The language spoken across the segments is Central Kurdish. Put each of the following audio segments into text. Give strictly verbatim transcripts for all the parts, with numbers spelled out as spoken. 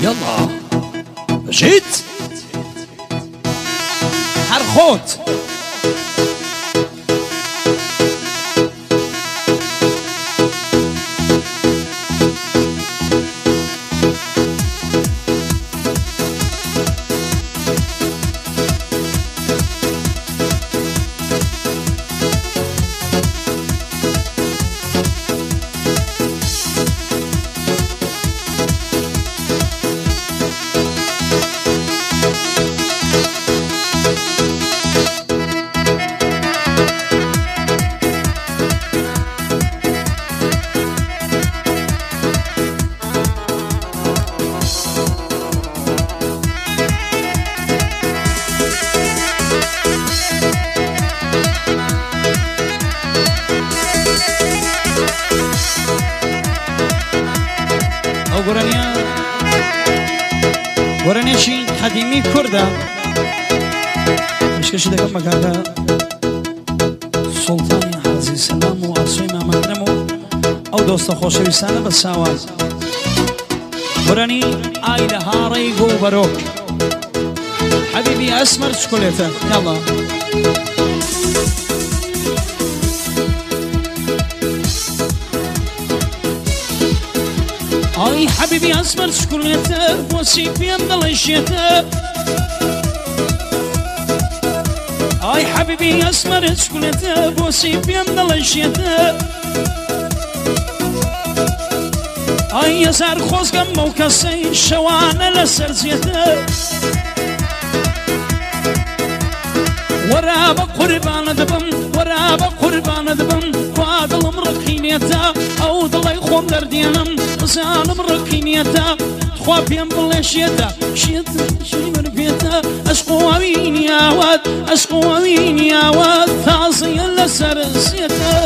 يلا جيت حرخوت ورنيشي قديمي كردا مش كشي دقم مكاكا سلطاني حازي سلام وعصوي ما مكرمو او دوست خوشي بسانة بساواز ورني آيلة هاري قو بروك حبيبي أسمر شكوليته يلا اي حبيبي اسمر شكوليته وسيب يمضل الشيته اي حبيبي اسمر شكوليته وسيب يمضل الشيته اي يسار خوز قم وكسي شوانا لسر زيته ورابا قربان دبم ورابا قربان دبم فاضل مرقينيتا او ضل يخون دردينم زانم رقينيتا خوابيم بلشيتا شيتا شيمر بيتا اشقوين يا واد اشقوين يا واد ثاصي لسر زيتا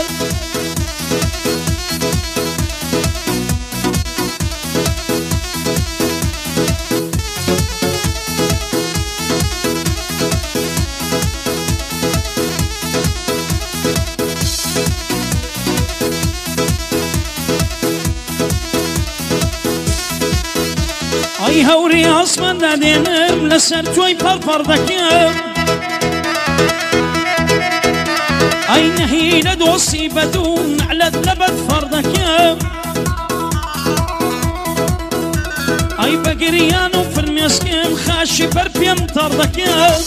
اي هوري عصمان دادينم لسر توي بالفردكم اي نهينا دوسي بدون على لبد فردكم اي بقريانو في المسكين خاشي بربيم طردكم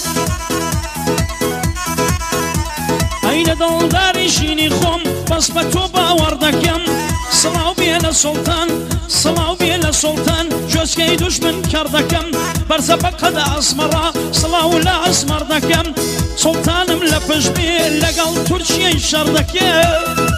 اي ندل داري شيني خم بس بتوبا وردكم صلاو بيلا سلطان صلاو بيلا سلطان جوزكي دشمن كردكم برزبق قد أسمرا صلاو لا أسمر دكم سلطان ملفش بي لقل ترشي شردكم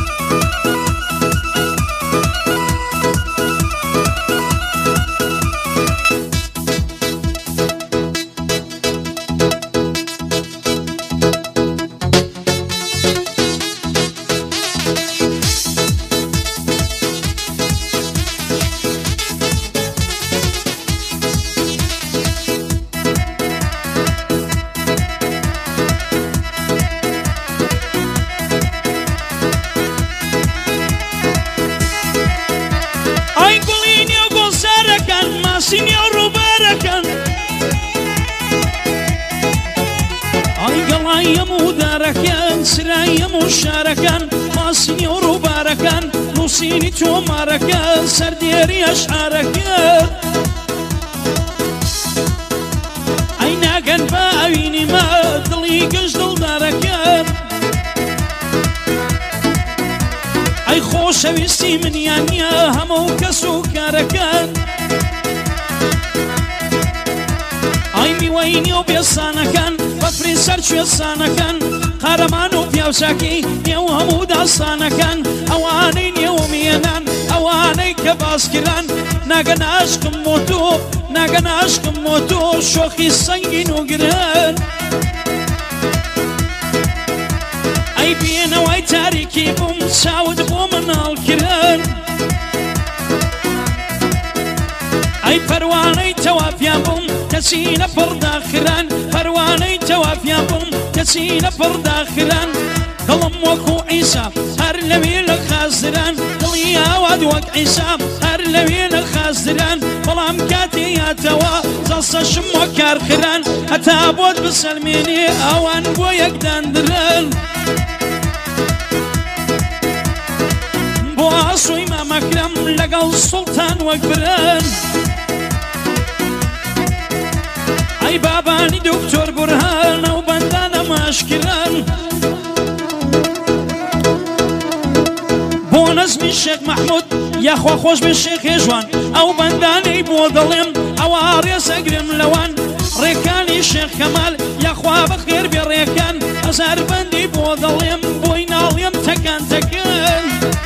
سينيور باركن اي قلايا مداركن سرايا مشاركن ما سينيور باركن نوسيني تو ماركن سرديري اشعاركن اي ناقن باويني ما دلي قجدل داركن اي خوش ويستي من يانيا همو كسو كاركن اي مي ويني وبيصانا كان بفري سرش يصانا كان قرمانو بيوشاكي يوهمو داصانا كان اواني يومينان اواني كباسكران ناقن عشق موتو ناقن عشق موتو شوخي سنجين وقران اي بينا واي تاريكي بوم ساود بومن الكران اي فرواني توافيا بوم تسينا فرد آخران فرواني توافيا بوم تسينا فرد آخران قلم وكو عيسى هر لبيل خاسران قليا واد وك عيسى هر لەوێنە خازران بەڵام کاتێ یاتەوە جەڵسە شمۆ کارخران هەتا بۆت بسەلمێنێ ئەوان بۆ یەکداندرن بۆ ئاسۆی مامەکرەم لەگەڵ سوڵتان وەک برن ئەی بابانی دکتۆر بورهان ئەو بەندانە ماشکران بۆ نەزمی شێخ مەحموود یاخوا خۆش بێ شێخێ جوان ئەو بەندانەی بۆ دەڵێم ئەوە ڕێزەگرم لەوان ڕێکانی شێخ کەمال یاخوا بەخێر بێ ڕێکان هەزار بەندی بۆ دەڵێم بۆی ناڵێم تەکان تەکەن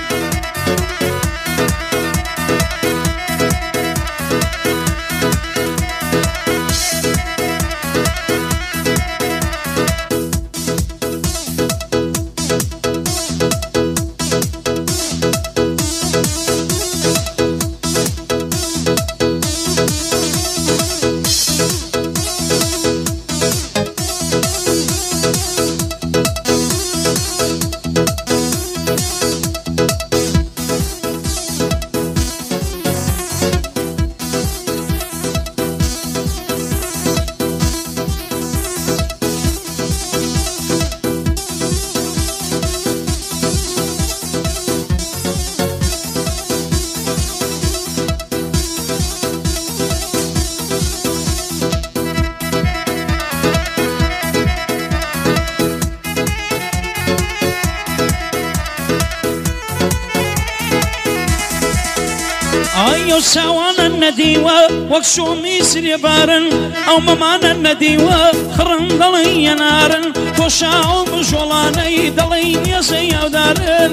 ئەو چاوانە نەدیوە وەک شۆمی سرێبارن ئەو مەمانە نەدیوە خڕن دەڵێ یەنارن کۆشاو بژۆڵانەی دەڵێ نیێزەی یاودارن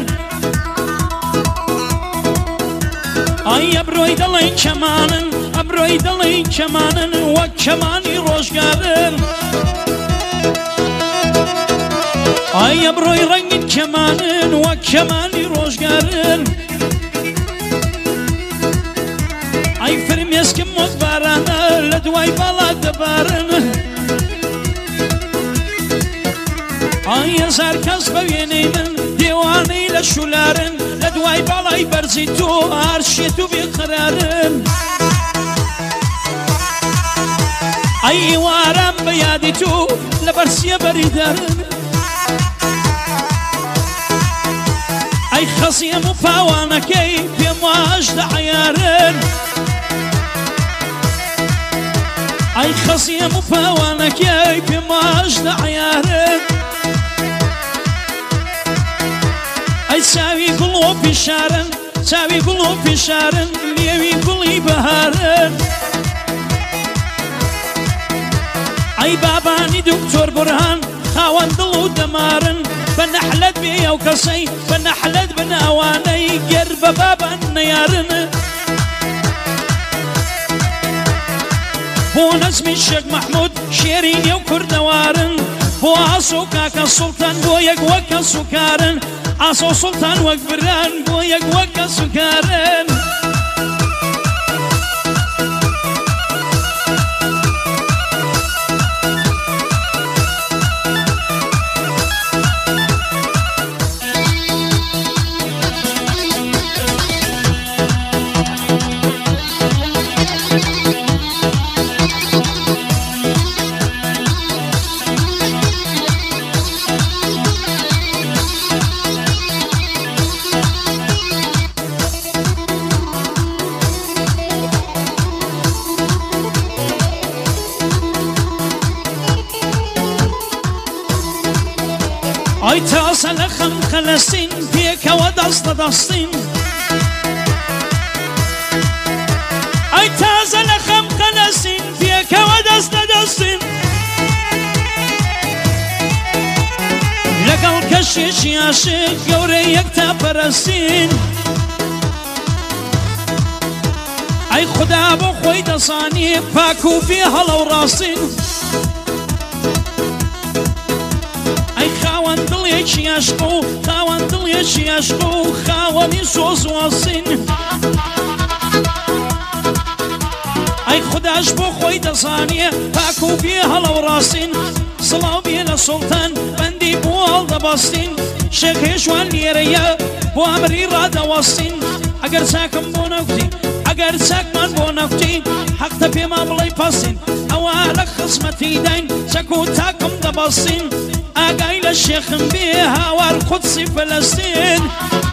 ئای ئەبرۆی دەڵێ کەمانن ئەبرۆی دەڵێ کەمانن وەک کەمانی ڕۆژگارن ئای ئەبرۆی ڕەنگین کەمانن وەک کەمانی ڕۆژگارن ئەی فرمێسکم وەک بارانە لە دوای باڵا دەبارن ئەی هەزار کەس بە وێنەی من دێوانەی لە شولارن لە دوای باڵای بەرزی تۆ هەرشێت و بێقەرارن ئەی ئێواران بە یادی تۆ لە بەرسیە بەریدارن ئەی خەزیەم و پاوانەکەی پێم واش دەعیارن ئەی خەزیەم و پاوانەکەی پێم واش دەعیارن ئەی چاوی گوڵ و پیشارن چاوی گوڵ و پیشارن لێوی گوڵی بەهارن ئەی بابانی دکتۆر بورهان خاوەن دڵ و دەمارن بە نەحلەت بێ ئەو کەسەی بە نەحلەت بناوانەی گەر بە بابان نەیارن بۆ نەزمی شێخ مەحموود شێرینێ و کوردەوارن بۆ ئاسۆ کاکە سوڵتان بۆ یەک وەک کەس و کارن ئاسۆ سوڵتان وەک بران بۆ یەک وەک کەس و کارن ئەی تازە لە خەم خەلەستین پێکەوە دەستە دەستین ئەی تازە لە خەم خەلەستین پێکەوە دەستە دەستین لەگەڵ کەشێکی عاشق گەورەی یەکتا پەرستین ئەی خوددا بۆ خۆی دەزانێ پاک و بێ هەڵە و ڕاستین ئەی خاوەن دڵێکی عاشق و خاوەن دڵێکی عاشق و خاوەنی سۆز واسین ئەی خودداش بۆ خۆی دەزانێ پاک و بێ هەڵە و ڕاستین سڵاو بێ لە سوڵتان بەندی بۆ هەڵدەبەستین شێخ هێشوان لێرەیە بۆ ئەمری ڕادەوەستین ئەگەر چاکم بۆ نەگوتی ئەگەر چاکمان بۆ نەفتی حەقتە پێما بڵێ پاسین ئەوە لە خزمەتی داین چەک و تاکم دەبەستین ئاگای لە شێخم بێ هاوار قودسی فەلەستین